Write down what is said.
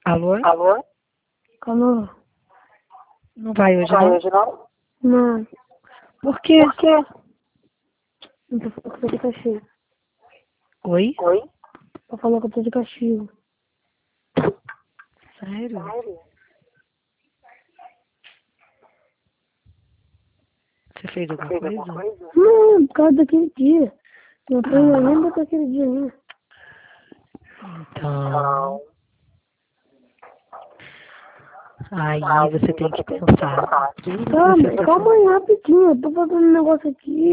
Alô? Alô? Alô? Não vai hoje, Vai não? hoje não? Não. Por quê? Por quê? Não tô falando que eu tô de castigo. Oi? Oi? Tô falando que eu tô de castigo. Sério? Sério? Você fez alguma Fez coisa? alguma coisa? Não, por causa daquele dia. Não tô Ah. lembro daquele dia, não. Então. Aí Aí você tem que tem que pensar. pensar. Tudo que Calma, você tá calma aí, rapidinho. Eu tô fazendo um negócio aqui.